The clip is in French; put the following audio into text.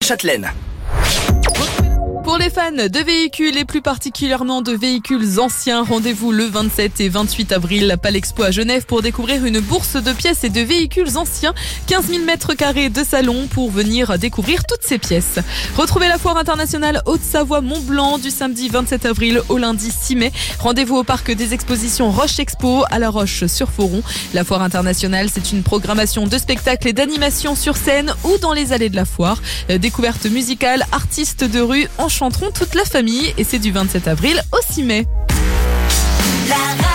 Châtelaine. Pour les fans de véhicules et plus particulièrement de véhicules anciens, rendez-vous le 27 et 28 avril à Palexpo à Genève pour découvrir une bourse de pièces et de véhicules anciens. 15 000 mètres carrés de salon pour venir découvrir toutes ces pièces. Retrouvez la foire internationale Haute-Savoie Mont-Blanc du samedi 27 avril au lundi 6 mai. Rendez-vous au parc des expositions Roche Expo à La Roche-sur-Foron. La foire internationale, c'est une programmation de spectacles et d'animations sur scène ou dans les allées de la foire. Découvertes musicales, artistes de rue enchanteront toute la famille et c'est du 27 avril au 6 mai.